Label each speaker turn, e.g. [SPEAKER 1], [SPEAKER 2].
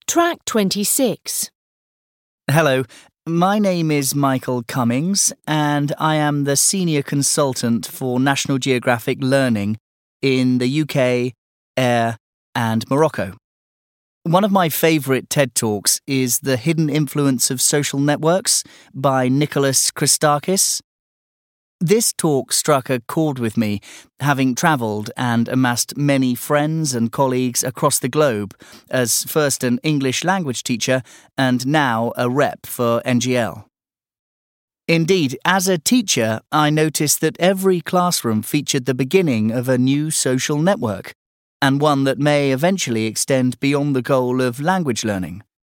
[SPEAKER 1] Track 26.
[SPEAKER 2] Hello, my name is Michael Cummings and I am the Senior Consultant for National Geographic Learning in the UK, Air and Morocco. One of my favourite TED Talks is The Hidden Influence of Social Networks by Nicholas Christakis. This talk struck a chord with me, having travelled and amassed many friends and colleagues across the globe as first an English language teacher and now a rep for NGL. Indeed, as a teacher, I noticed that every classroom featured the beginning of a new social network, and one that may eventually extend beyond the goal of language learning.